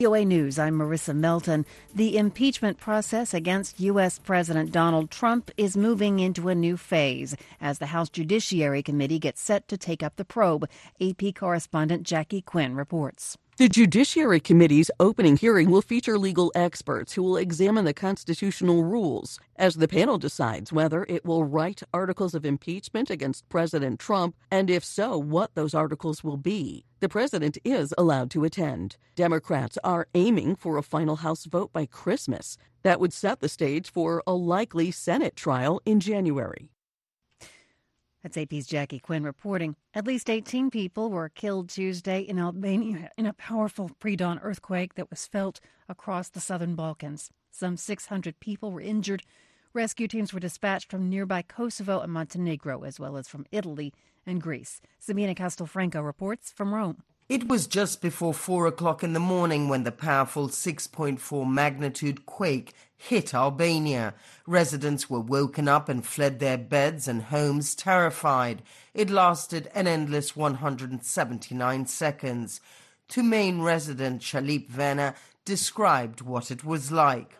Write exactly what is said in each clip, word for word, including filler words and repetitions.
V O A News, I'm Marissa Melton. The impeachment process against U S. President Donald Trump is moving into a new phase as the House Judiciary Committee gets set to take up the probe. A P correspondent Jackie Quinn reports. The Judiciary Committee's opening hearing will feature legal experts who will examine the constitutional rules as the panel decides whether it will write articles of impeachment against President Trump, and if so, what those articles will be. The president is allowed to attend. Democrats are aiming for a final House vote by Christmas. That would set the stage for a likely Senate trial in January. That's A P's Jackie Quinn reporting. At least eighteen people were killed Tuesday in Albania in a powerful pre-dawn earthquake that was felt across the southern Balkans. Some six hundred people were injured. Rescue teams were dispatched from nearby Kosovo and Montenegro, as well as from Italy and Greece. Sabina Castelfranco reports from Rome. It was just before four o'clock in the morning when the powerful six point four magnitude quake hit Albania. Residents were woken up and fled their beds and homes terrified. It lasted an endless one hundred seventy-nine seconds. Tumain resident Shalip Vena described what it was like.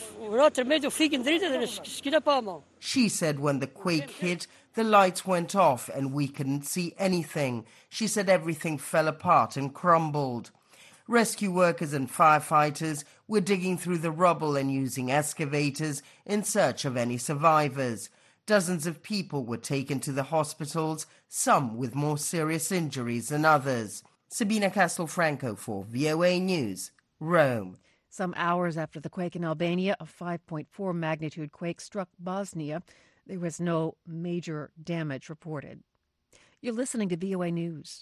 She said when the quake hit, the lights went off and we couldn't see anything. She said everything fell apart and crumbled. Rescue workers and firefighters were digging through the rubble and using excavators in search of any survivors. Dozens of people were taken to the hospitals, some with more serious injuries than others. Sabina Castelfranco for V O A News, Rome. Some hours after the quake in Albania, a five point four magnitude quake struck Bosnia. There was no major damage reported. You're listening to V O A News.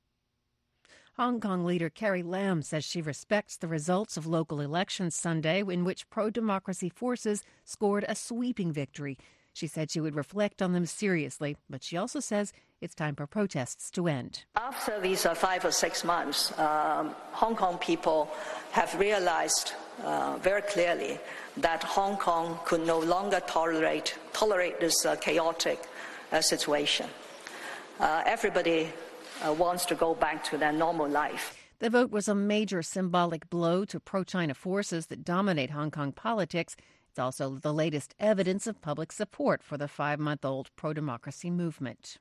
Hong Kong leader Carrie Lam says she respects the results of local elections Sunday, in which pro-democracy forces scored a sweeping victory. She said she would reflect on them seriously, but she also says it's time for protests to end. After these uh, five or six months, um, Hong Kong people have realized uh, very clearly that Hong Kong could no longer tolerate tolerate this uh, chaotic uh, situation. Uh, everybody uh, wants to go back to their normal life. The vote was a major symbolic blow to pro-China forces that dominate Hong Kong politics. It's also the latest evidence of public support for the five-month-old pro-democracy movement.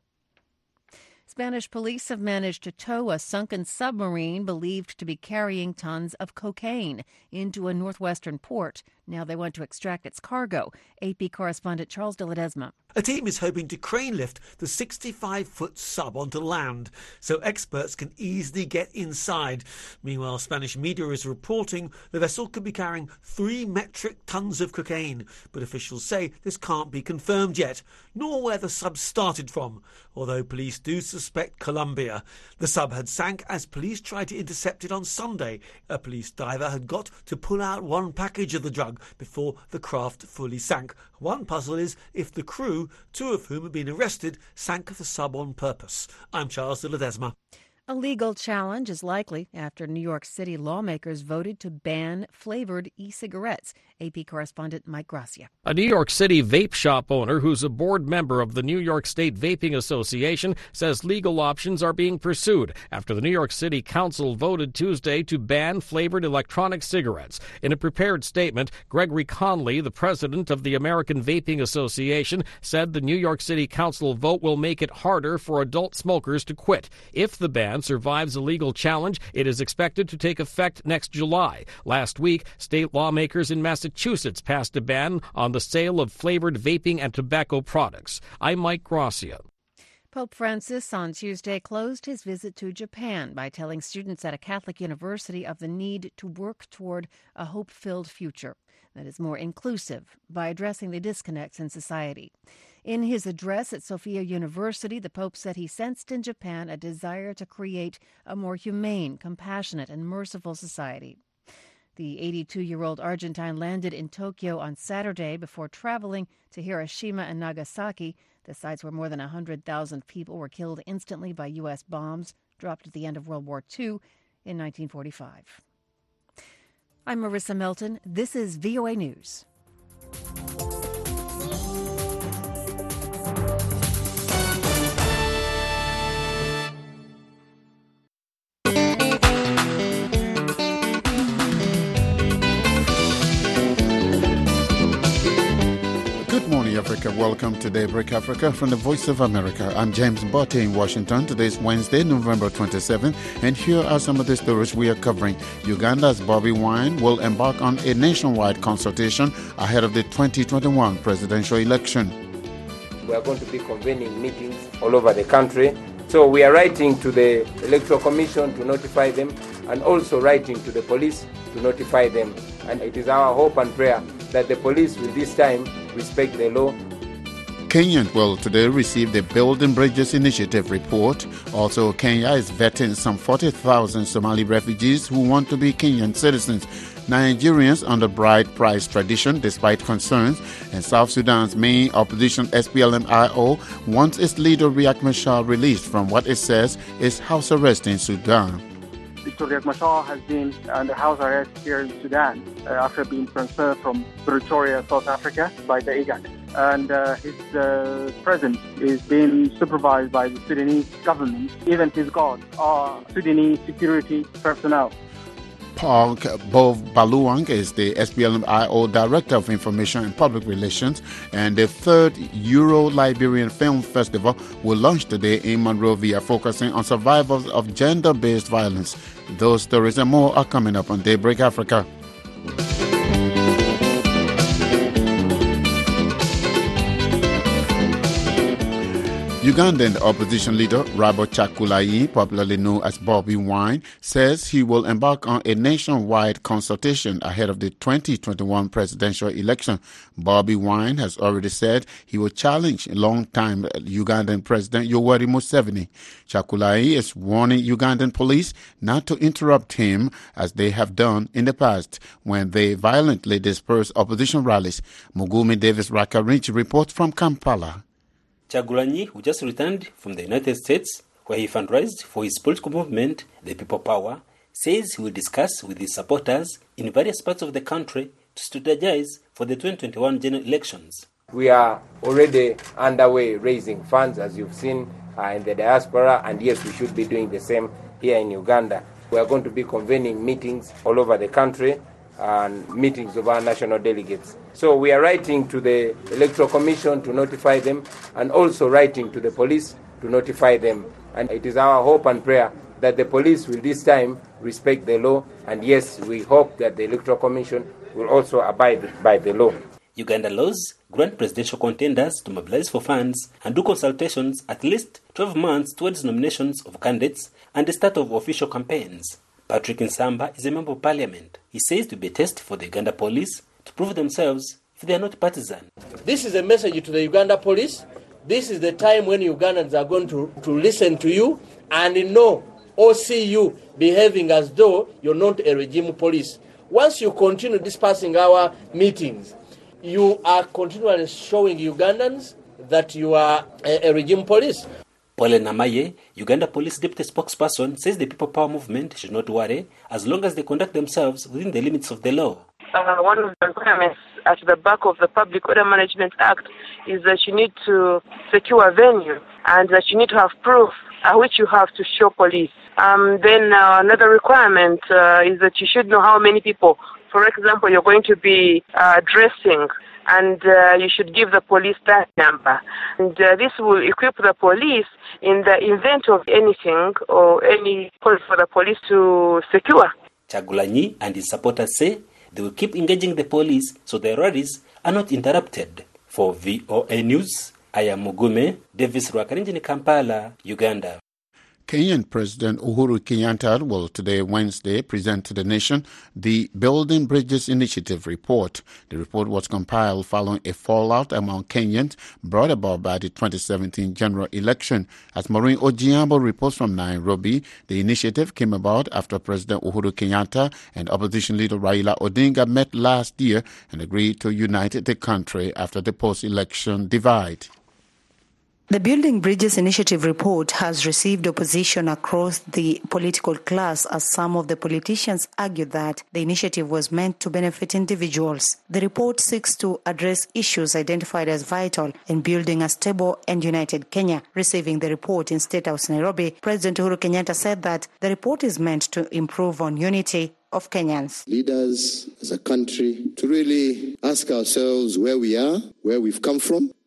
Spanish police have managed to tow a sunken submarine believed to be carrying tons of cocaine into a northwestern port. Now they want to extract its cargo. A P correspondent Charles de Ledesma. A team is hoping to crane lift the sixty-five foot sub onto land so experts can easily get inside. Meanwhile, Spanish media is reporting the vessel could be carrying three metric tons of cocaine, but officials say this can't be confirmed yet, nor where the sub started from, although police do suspect Colombia. The sub had sank as police tried to intercept it on Sunday. A police diver had got to pull out one package of the drug before the craft fully sank. One puzzle is if the crew, two of whom have been arrested, sank the sub on purpose. I'm Charles de Ledesma. A legal challenge is likely after New York City lawmakers voted to ban flavored e-cigarettes. A P correspondent Mike Gracia. A New York City vape shop owner who's a board member of the New York State Vaping Association says legal options are being pursued after the New York City Council voted Tuesday to ban flavored electronic cigarettes. In a prepared statement, Gregory Conley, the president of the American Vaping Association, said the New York City Council vote will make it harder for adult smokers to quit. If the ban survives a legal challenge, it is expected to take effect next July. Last week, state lawmakers in Massachusetts passed a ban on the sale of flavored vaping and tobacco products. I'm Mike Gracia. Pope Francis on Tuesday closed his visit to Japan by telling students at a Catholic university of the need to work toward a hope-filled future that is more inclusive by addressing the disconnects in society. In his address at Sophia University, the Pope said he sensed in Japan a desire to create a more humane, compassionate, and merciful society. The eighty-two-year-old Argentine landed in Tokyo on Saturday before traveling to Hiroshima and Nagasaki, the sites where more than one hundred thousand people were killed instantly by U S bombs dropped at the end of World War Two in nineteen forty-five. I'm Marissa Melton. This is V O A News. welcome to Daybreak Africa from the Voice of America. I'm James Botte in Washington. Today is Wednesday, November twenty-seventh, and here are some of the stories we are covering. Uganda's Bobi Wine will embark on a nationwide consultation ahead of the twenty twenty-one presidential election. We are going to be convening meetings all over the country. So we are writing to the Electoral Commission to notify them, and also writing to the police to notify them. And it is our hope and prayer that the police will this time respect the law. Kenyans will today receive the Building Bridges Initiative report. Also, Kenya is vetting some forty thousand Somali refugees who want to be Kenyan citizens. Nigerians under bride price tradition despite concerns, and South Sudan's main opposition S P L M I O wants its leader Riek Machar released from what it says is house arrest in Sudan. Doctor Riek Machar has been under house arrest here in Sudan uh, after being transferred from Pretoria, South Africa by the IGAD. And uh, his uh, presence is being supervised by the Sudanese government. Even his guards are Sudanese security personnel. Paul Bov Baluang is the S P L M I O Director of Information and Public Relations, and the third Euro-Liberian Film Festival will launch today in Monrovia, focusing on survivors of gender-based violence. Those stories and more are coming up on Daybreak Africa. Ugandan opposition leader Robert Kyagulanyi, popularly known as Bobi Wine, says he will embark on a nationwide consultation ahead of the twenty twenty-one presidential election. Bobi Wine has already said he will challenge long-time Ugandan President Yoweri Museveni. Kyagulanyi is warning Ugandan police not to interrupt him as they have done in the past when they violently disperse opposition rallies. Mugumi Davis Rakarinchi reports from Kampala. Kyagulanyi, who just returned from the United States, where he fundraised for his political movement, the People Power, says he will discuss with his supporters in various parts of the country to strategize for the twenty twenty-one general elections. We are already underway raising funds, as you've seen uh, in the diaspora, and yes, we should be doing the same here in Uganda. We are going to be convening meetings all over the country and meetings of our national delegates. So we are writing to the Electoral Commission to notify them, and also writing to the police to notify them. And it is our hope and prayer that the police will this time respect the law, and yes, we hope that the Electoral Commission will also abide by the law. Uganda laws grant presidential contenders to mobilize for funds and do consultations at least twelve months towards nominations of candidates and the start of official campaigns. Patrick Nsamba is a member of parliament. He says to be a test for the Uganda police to prove themselves if they are not partisan. This is a message to the Uganda police. This is the time when Ugandans are going to, to listen to you and know or see you behaving as though you're not a regime police. Once you continue dispersing our meetings, you are continually showing Ugandans that you are a, a regime police. Paul Namaye, Uganda Police Deputy Spokesperson, says the People Power movement should not worry as long as they conduct themselves within the limits of the law. Uh, one of the requirements at the back of the Public Order Management Act is that you need to secure a venue and that you need to have proof uh, which you have to show police. Um, then uh, another requirement uh, is that you should know how many people, for example, you're going to be uh, addressing, and uh, you should give the police that number. And uh, this will equip the police in the event of anything or any call for the police to secure. Kyagulanyi and his supporters say they will keep engaging the police so their rallies are not interrupted. For V O A News, I am Mugume Davis Rwakarinji in Kampala, Uganda. Kenyan President Uhuru Kenyatta will today, Wednesday, present to the nation the Building Bridges Initiative report. The report was compiled following a fallout among Kenyans brought about by the twenty seventeen general election. As Maureen Ojiambo reports from Nairobi, the initiative came about after President Uhuru Kenyatta and opposition leader Raila Odinga met last year and agreed to unite the country after the post-election divide. The Building Bridges Initiative report has received opposition across the political class as some of the politicians argue that the initiative was meant to benefit individuals. The report seeks to address issues identified as vital in building a stable and united Kenya. Receiving the report in State House, Nairobi, President Uhuru Kenyatta said that the report is meant to improve on unity of Kenyans. Leaders as a country to really ask ourselves where we are, where we've come from,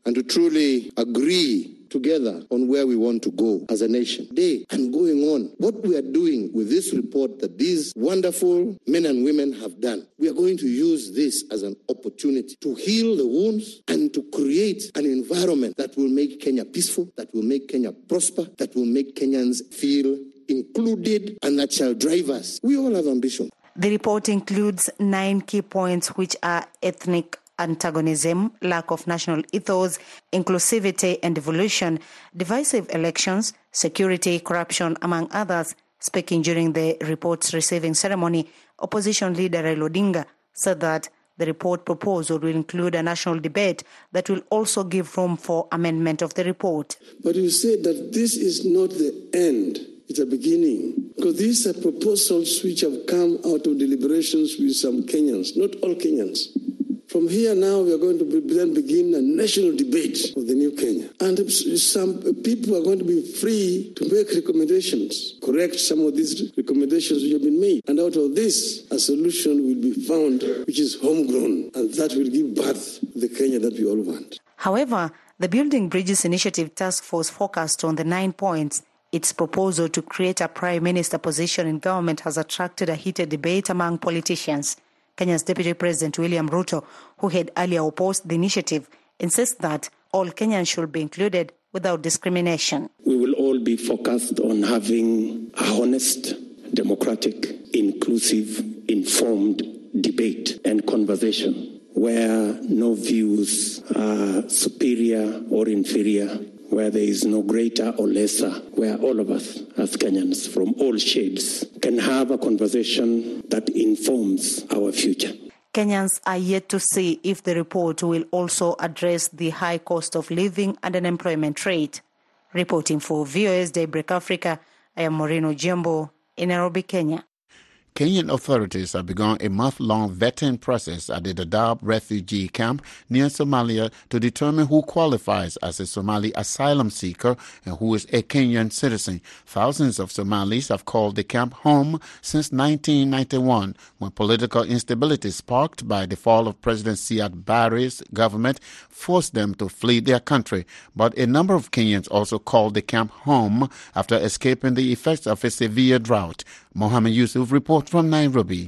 and to truly agree together on where we want to go as a nation. Today and going on, what we are doing with this report that these wonderful men and women have done, we are going to use this as an opportunity to heal the wounds and to create an environment that will make Kenya peaceful, that will make Kenya prosper, that will make Kenyans feel included, and that shall drive us. We all have ambition. The report includes nine key points, which are ethnic antagonism, lack of national ethos, inclusivity and devolution, divisive elections, security, corruption, among others. Speaking during the report's receiving ceremony, opposition leader Raila Odinga said that the report proposal will include a national debate that will also give room for amendment of the report. But you said that this is not the end. It's a beginning, because these are proposals which have come out of deliberations with some Kenyans, not all Kenyans. From here now, we are going to be, then begin a national debate of the new Kenya. And some people are going to be free to make recommendations, correct some of these recommendations which have been made. And out of this, a solution will be found which is homegrown, and that will give birth to the Kenya that we all want. However, the Building Bridges Initiative Task Force focused on the nine points. Its proposal to create a prime minister position in government has attracted a heated debate among politicians. Kenya's Deputy President William Ruto, who had earlier opposed the initiative, insists that all Kenyans should be included without discrimination. We will all be focused on having a honest, democratic, inclusive, informed debate and conversation where no views are superior or inferior, where there is no greater or lesser, where all of us as Kenyans from all shades can have a conversation that informs our future. Kenyans are yet to see if the report will also address the high cost of living and unemployment rate. Reporting for V O A's Daybreak Africa, I am Moreno Jimbo in Nairobi, Kenya. Kenyan authorities have begun a month-long vetting process at the Dadaab refugee camp near Somalia to determine who qualifies as a Somali asylum seeker and who is a Kenyan citizen. Thousands of Somalis have called the camp home since nineteen ninety-one, when political instability sparked by the fall of President Siad Barre's government forced them to flee their country. But a number of Kenyans also called the camp home after escaping the effects of a severe drought. Mohammed Yusuf reports from Nairobi.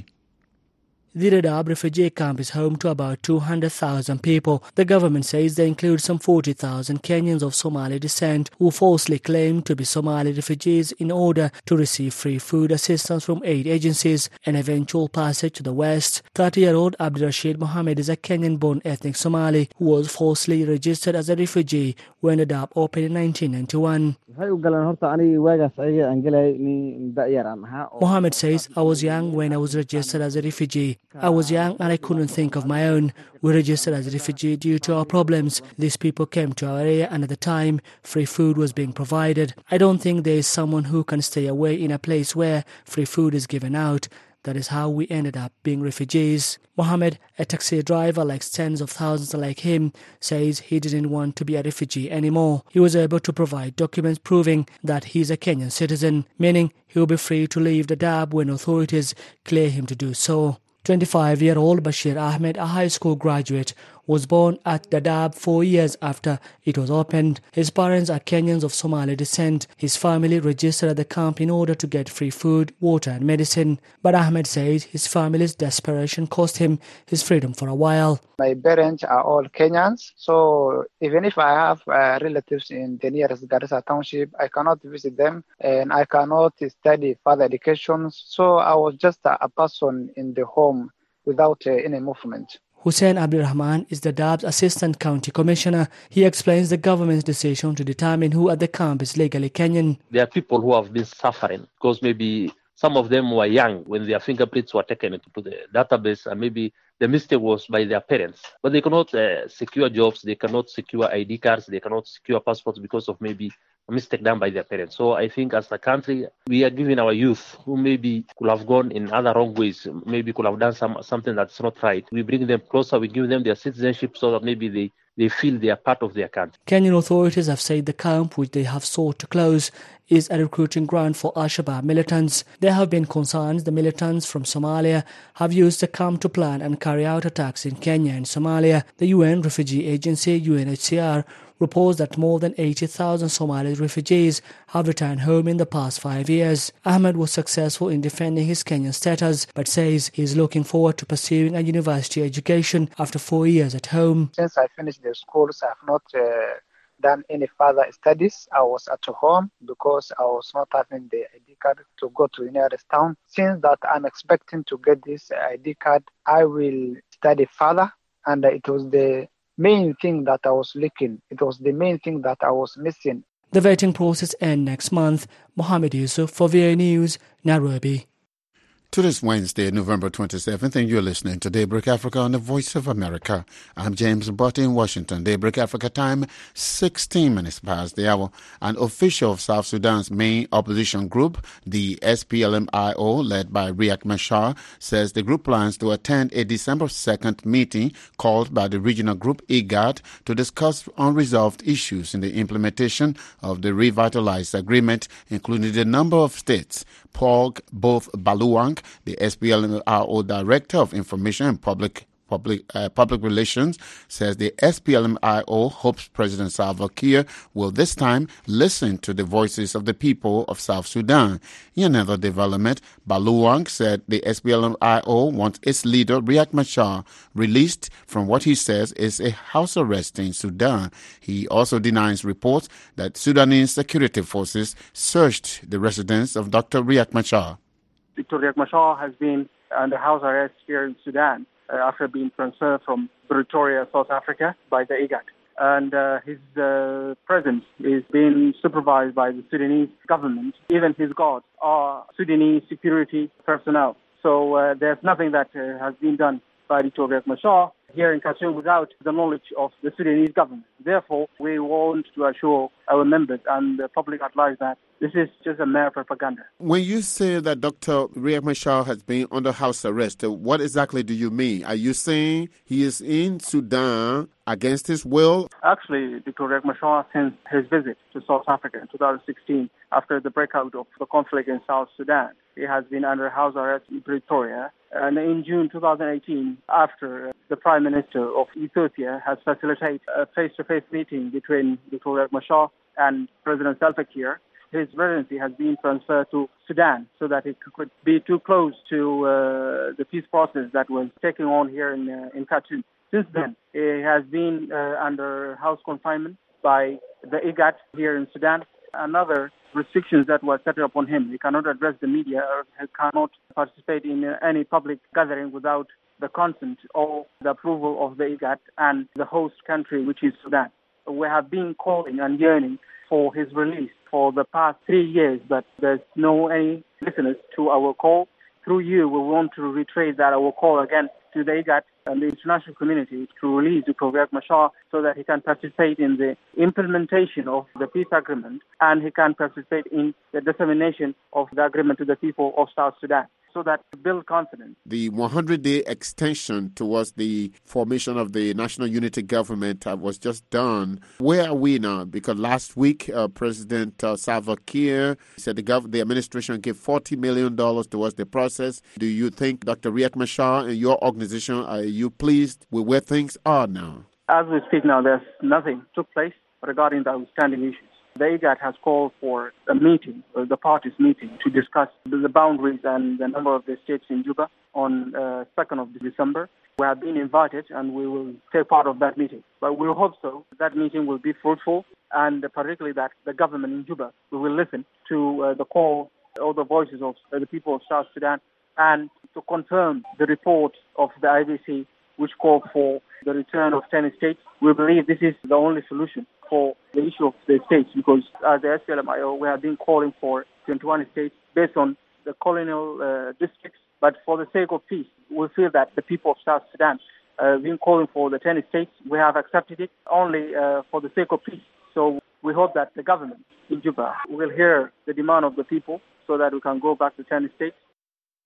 The Dadaab refugee camp is home to about two hundred thousand people. The government says they include some forty thousand Kenyans of Somali descent who falsely claim to be Somali refugees in order to receive free food assistance from aid agencies and eventual passage to the West. thirty-year-old Abdirashid Mohammed is a Kenyan-born ethnic Somali who was falsely registered as a refugee when Dadaab opened in nineteen ninety-one. Mohammed says, I was young when I was registered as a refugee. I was young and I couldn't think of my own. We registered as a refugee due to our problems. These people came to our area and at the time, free food was being provided. I don't think there is someone who can stay away in a place where free food is given out. That is how we ended up being refugees. Mohammed, a taxi driver like tens of thousands like him, says he didn't want to be a refugee anymore. He was able to provide documents proving that he's a Kenyan citizen, meaning he will be free to leave Dadaab when authorities clear him to do so. twenty-five-year-old Bashir Ahmed, a high school graduate, was born at Dadaab four years after it was opened. His parents are Kenyans of Somali descent. His family registered at the camp in order to get free food, water and medicine. But Ahmed says his family's desperation cost him his freedom for a while. My parents are all Kenyans, so even if I have uh, relatives in the nearest Garissa township, I cannot visit them and I cannot study further education. So I was just a, a person in the home without uh, any movement. Hussein Abdurrahman is the Dadaab's Assistant County Commissioner. He explains the government's decision to determine who at the camp is legally Kenyan. There are people who have been suffering because maybe some of them were young when their fingerprints were taken into the database, and maybe the mistake was by their parents. But they cannot uh, secure jobs, they cannot secure I D cards, they cannot secure passports because of maybe a mistake done by their parents. So I think as a country, we are giving our youth who maybe could have gone in other wrong ways, maybe could have done some something that's not right. We bring them closer, we give them their citizenship so that maybe they they feel they are part of their country. Kenyan authorities have said the camp, which they have sought to close, is a recruiting ground for Al-Shabaab militants. There have been concerns the militants from Somalia have used the camp to plan and carry out attacks in Kenya and Somalia. The U N Refugee Agency, U N H C R, reports that more than eighty thousand Somali refugees have returned home in the past five years. Ahmed was successful in defending his Kenyan status, but says he is looking forward to pursuing a university education after four years at home. Since I finished the schools, I have not uh, done any further studies. I was at home because I was not having the I D card to go to the nearest town. Since that I'm expecting to get this I D card, I will study further, and it was the main thing that I was looking. It was the main thing that I was missing. The vetting process ends next month. Mohammed Yusuf for V O A News, Nairobi. Today's Wednesday, November twenty-seventh, and you're listening to Daybreak Africa on the Voice of America. I'm James Butt in Washington. Daybreak Africa time, sixteen minutes past the hour. An official of South Sudan's main opposition group, the S P L M I O, led by Riek Machar, says the group plans to attend a December second meeting called by the regional group IGAD to discuss unresolved issues in the implementation of the revitalized agreement, including the number of states. Paul Both Baluang, the S P L M I O Director of Information and Public Public, uh, Public Relations, says the S P L M I O hopes President Salva Kiir will this time listen to the voices of the people of South Sudan. In another development, Baluang said the S P L M I O wants its leader Riek Machar released from what he says is a house arrest in Sudan. He also denies reports that Sudanese security forces searched the residence of Doctor Riek Machar. Doctor Riek Machar has been under house arrest here in Sudan Uh, after being transferred from Pretoria, South Africa, by the IGAD. And uh, his uh, presence is being supervised by the Sudanese government. Even his guards are Sudanese security personnel. So uh, there's nothing that uh, has been done by Doctor Riek Machar here in Khartoum without the knowledge of the Sudanese government. Therefore, we want to assure our members and the public at large that this is just a mere propaganda. When you say that Doctor Riek Machar has been under house arrest, what exactly do you mean? Are you saying he is in Sudan against his will? Actually, Doctor Riek Machar, since his visit to South Africa in two thousand sixteen, after the breakout of the conflict in South Sudan, he has been under house arrest in Pretoria. And in June two thousand eighteen, after the Prime Minister of Ethiopia has facilitated a face-to-face meeting between Doctor Riek Machar and President Salva Kiir, his residency has been transferred to Sudan so that it could be too close to uh, the peace process that was taking on here in, uh, in Khartoum. Since then, he has been uh, under house confinement by the IGAD here in Sudan. Another restrictions that were set upon him. He cannot address the media or he cannot participate in uh, any public gathering without the consent or the approval of the IGAD and the host country, which is Sudan. We have been calling and yearning for his release for the past three years, but there's no any listeners to our call. Through you, we want to reiterate that our call again to the IGAD and the international community to release Doctor Riek Machar so that he can participate in the implementation of the peace agreement and he can participate in the dissemination of the agreement to the people of South Sudan, so that to build confidence. The one hundred day extension towards the formation of the National Unity Government uh, was just done. Where are we now? Because last week, uh, President uh, Salva Kiir said the, gov- the administration gave forty million dollars towards the process. Do you think, Doctor Riek Machar and your organization, are you pleased with where things are now? As we speak now, there's nothing took place regarding the outstanding issues. The IGAD has called for a meeting, uh, the parties meeting, to discuss the boundaries and the number of the states in Juba on uh, second of December. We have been invited and we will take part of that meeting. But we hope so. That meeting will be fruitful and particularly that the government in Juba will listen to uh, the call or the voices of uh, the people of South Sudan and to confirm the report of the I B C which called for the return of ten states. We believe this is the only solution for the issue of the states because as the S P L M I O, we have been calling for twenty-one states based on the colonial uh, districts. But for the sake of peace, we feel that the people of South Sudan have uh, been calling for the ten states. We have accepted it only uh, for the sake of peace. So we hope that the government in Juba will hear the demand of the people so that we can go back to ten states.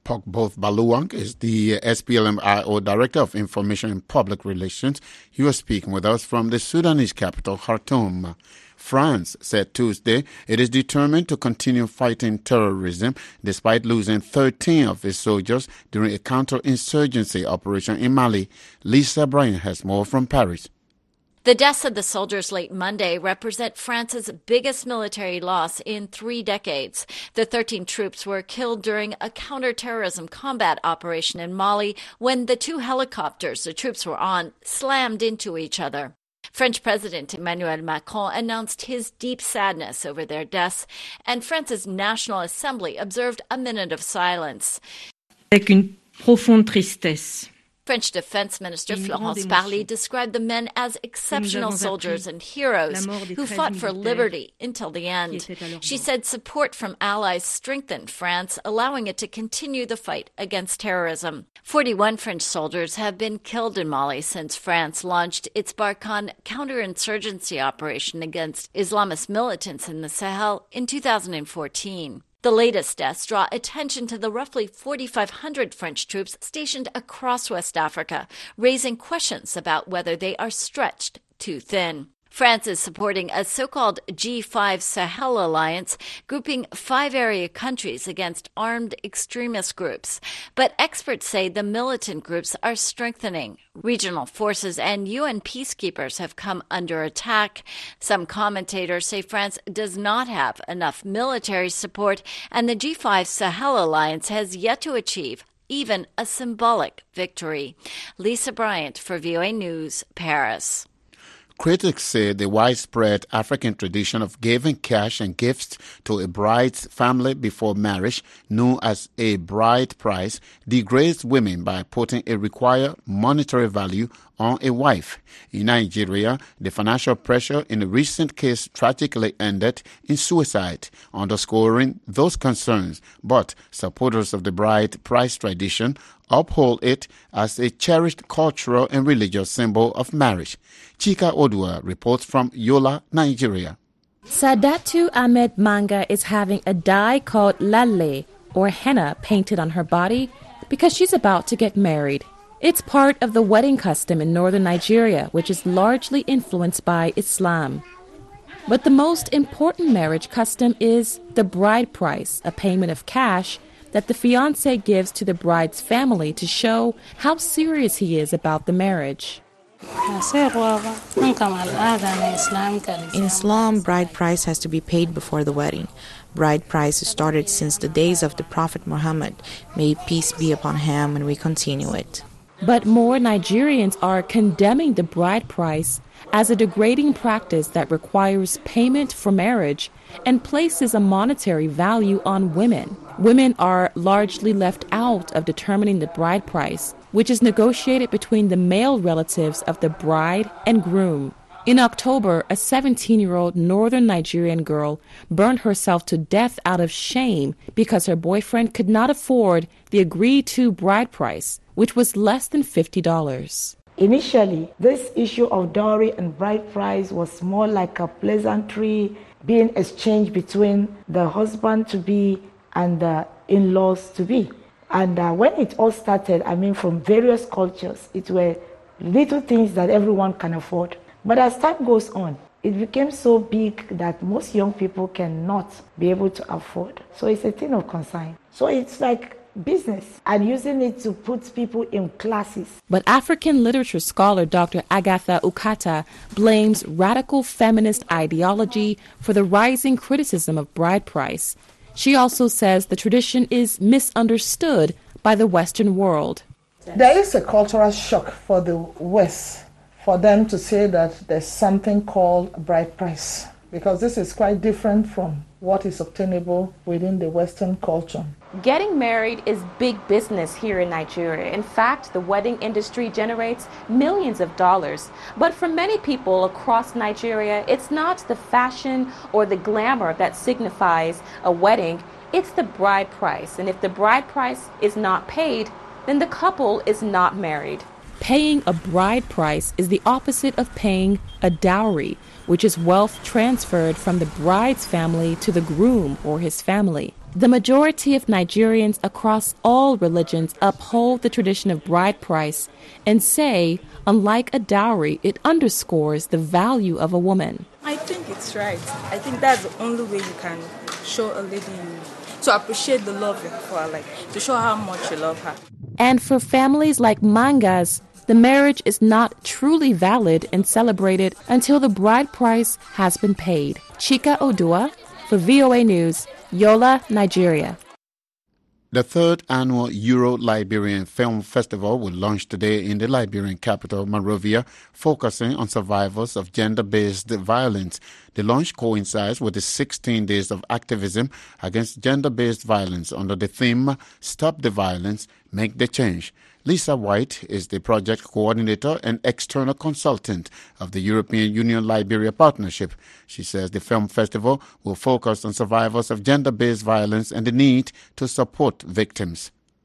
Pogboth Baluang is the S P L M I O Director of Information and Public Relations. He was speaking with us from the Sudanese capital, Khartoum. France said Tuesday it is determined to continue fighting terrorism despite losing thirteen of its soldiers during a counterinsurgency operation in Mali. Lisa Bryan has more from Paris. The deaths of the soldiers late Monday represent France's biggest military loss in three decades. The thirteen troops were killed during a counterterrorism combat operation in Mali when the two helicopters the troops were on slammed into each other. French President Emmanuel Macron announced his deep sadness over their deaths, and France's National Assembly observed a minute of silence. Avec une profonde tristesse. French Defense Minister Florence Parly described the men as exceptional soldiers and heroes who fought for liberty until the end. She said support from allies strengthened France, allowing it to continue the fight against terrorism. forty-one French soldiers have been killed in Mali since France launched its Barkhane counterinsurgency operation against Islamist militants in the Sahel in two thousand fourteen. The latest deaths draw attention to the roughly forty-five hundred French troops stationed across West Africa, raising questions about whether they are stretched too thin. France is supporting a so-called G five Sahel alliance, grouping five area countries against armed extremist groups. But experts say the militant groups are strengthening. Regional forces and U N peacekeepers have come under attack. Some commentators say France does not have enough military support, and the G five Sahel alliance has yet to achieve even a symbolic victory. Lisa Bryant for V O A News, Paris. Critics say the widespread African tradition of giving cash and gifts to a bride's family before marriage, known as a bride price, degrades women by putting a required monetary value on a wife. In Nigeria, the financial pressure in a recent case tragically ended in suicide, underscoring those concerns. But supporters of the bride price tradition uphold it as a cherished cultural and religious symbol of marriage. Chika Odua reports from Yola, Nigeria. Sadatu Ahmed Manga is having a dye called lalle, or henna, painted on her body because she's about to get married. It's part of the wedding custom in northern Nigeria, which is largely influenced by Islam. But the most important marriage custom is the bride price, a payment of cash that the fiancé gives to the bride's family to show how serious he is about the marriage. In Islam, bride price has to be paid before the wedding. Bride price started since the days of the Prophet Muhammad. May peace be upon him, and we continue it. But more Nigerians are condemning the bride price as a degrading practice that requires payment for marriage and places a monetary value on women. Women are largely left out of determining the bride price, which is negotiated between the male relatives of the bride and groom. In October, a seventeen-year-old northern Nigerian girl burned herself to death out of shame because her boyfriend could not afford the agreed-to bride price, which was less than fifty dollars. Initially, this issue of dowry and bride price was more like a pleasantry being exchanged between the husband-to-be and the in-laws-to-be. And uh, when it all started, I mean, from various cultures, it were little things that everyone can afford. But as time goes on, it became so big that most young people cannot be able to afford. So it's a thing of concern. So it's like business and using it to put people in classes. But African literature scholar Doctor Agatha Ukata blames radical feminist ideology for the rising criticism of bride price. She also says the tradition is misunderstood by the Western world. There is a cultural shock for the West for them to say that there's something called bride price, because this is quite different from what is obtainable within the Western culture. Getting married is big business here in Nigeria. In fact, the wedding industry generates millions of dollars. But for many people across Nigeria, it's not the fashion or the glamour that signifies a wedding, it's the bride price. And if the bride price is not paid, then the couple is not married. Paying a bride price is the opposite of paying a dowry, which is wealth transferred from the bride's family to the groom or his family. The majority of Nigerians across all religions uphold the tradition of bride price and say, unlike a dowry, it underscores the value of a woman. I think it's right. I think that's the only way you can show a lady to appreciate the love for her, like to show how much you love her. And for families like Mangas, the marriage is not truly valid and celebrated until the bride price has been paid. Chika Odua for V O A News, Yola, Nigeria. The third annual Euro-Liberian Film Festival will launch today in the Liberian capital, Monrovia, focusing on survivors of gender-based violence. The launch coincides with the sixteen days of activism against gender-based violence under the theme, Stop the Violence, Make the Change. Lisa White is the project coordinator and external consultant of the European Union Liberia Partnership. She says the film festival will focus on survivors of gender-based violence and the need to support victims.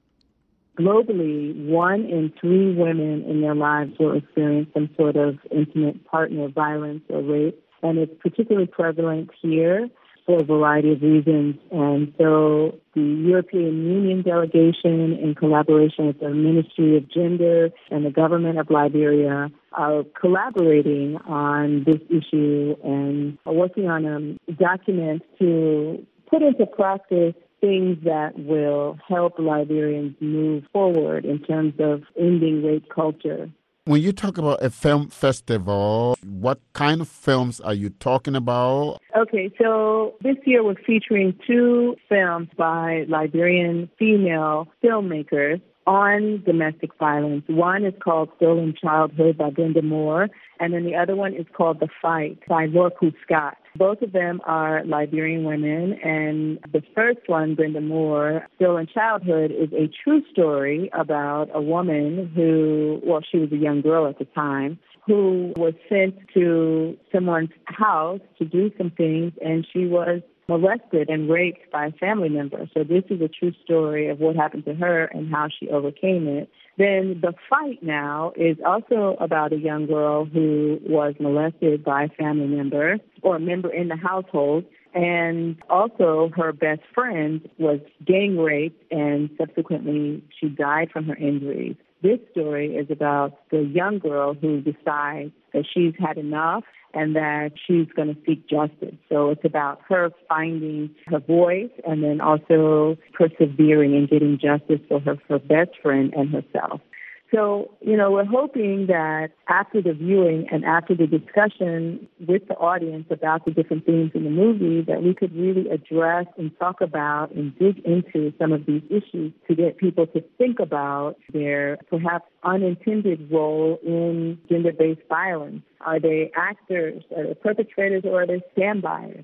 Globally, one in three women in their lives will experience some sort of intimate partner violence or rape, and it's particularly prevalent here for a variety of reasons. And so the European Union delegation, in collaboration with the Ministry of Gender and the government of Liberia, are collaborating on this issue and are working on a document to put into practice things that will help Liberians move forward in terms of ending rape culture. When you talk about a film festival, what kind of films are you talking about? Okay, so this year we're featuring two films by Liberian female filmmakers on domestic violence. One is called Stolen Childhood by Brenda Moore, and then the other one is called The Fight by Lorku Scott. Both of them are Liberian women, and the first one, Brenda Moore, Stolen Childhood, is a true story about a woman who, well, she was a young girl at the time, who was sent to someone's house to do some things, and she was molested and raped by a family member. So this is a true story of what happened to her and how she overcame it. Then The Fight now is also about a young girl who was molested by a family member or a member in the household. And also her best friend was gang raped and subsequently she died from her injuries. This story is about the young girl who decides that she's had enough and that she's going to seek justice. So it's about her finding her voice and then also persevering and getting justice for her, her best friend and herself. So, you know, we're hoping that after the viewing and after the discussion with the audience about the different themes in the movie, that we could really address and talk about and dig into some of these issues to get people to think about their perhaps unintended role in gender-based violence. Are they actors, are they perpetrators, or are they standbys?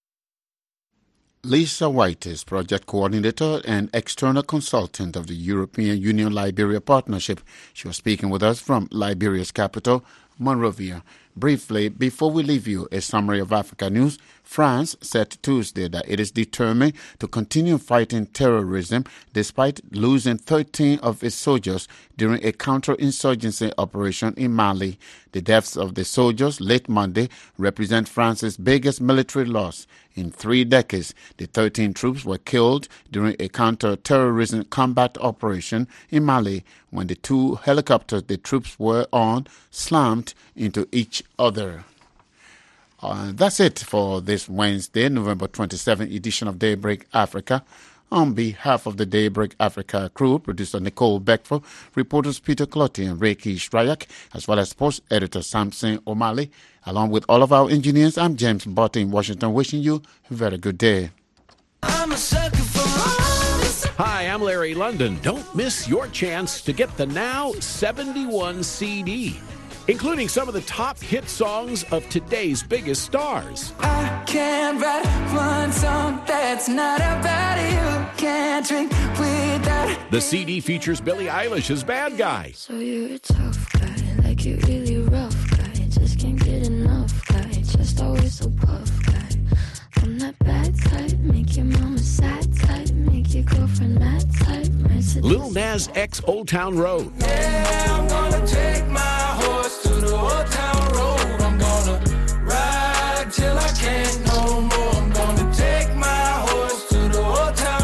Lisa White is project coordinator and external consultant of the European Union Liberia Partnership. She was speaking with us from Liberia's capital, Monrovia. Briefly, before we leave you, a summary of Africa news. France said Tuesday that it is determined to continue fighting terrorism despite losing thirteen of its soldiers during a counterinsurgency operation in Mali. The deaths of the soldiers late Monday represent France's biggest military loss in three decades. The thirteen troops were killed during a counter-terrorism combat operation in Mali when the two helicopters the troops were on slammed into each other. Uh, that's it for this Wednesday, November twenty-seventh edition of Daybreak Africa. On behalf of the Daybreak Africa crew, producer Nicole Beckford, reporters Peter Clotti and Reiki Shrayak, as well as sports editor Samson O'Malley, along with all of our engineers, I'm James Botte in Washington, wishing you a very good day. I'm a sucker for Hi, I'm Larry London. Don't miss your chance to get the Now seventy-one C D, including some of the top hit songs of today's biggest stars. I can't write one song that's not about you. Can't drink without. The C D features Billie Eilish as Bad Guy. So you're a tough guy, like you really rough guy. Just can't get enough guy, just always so puff guy. I'm that bad type, make your mama sad type, make your girlfriend mad type. Lil Nas X Old Town Road. Yeah, I'm gonna take my horse to the Old Town Road. I'm gonna ride till I can't no more. I'm gonna take my horse to the Old Town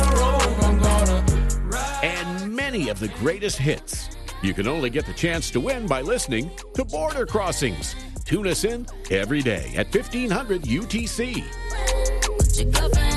the greatest hits. You can only get the chance to win by listening to Border Crossings. Tune us in every day at fifteen hundred U T C.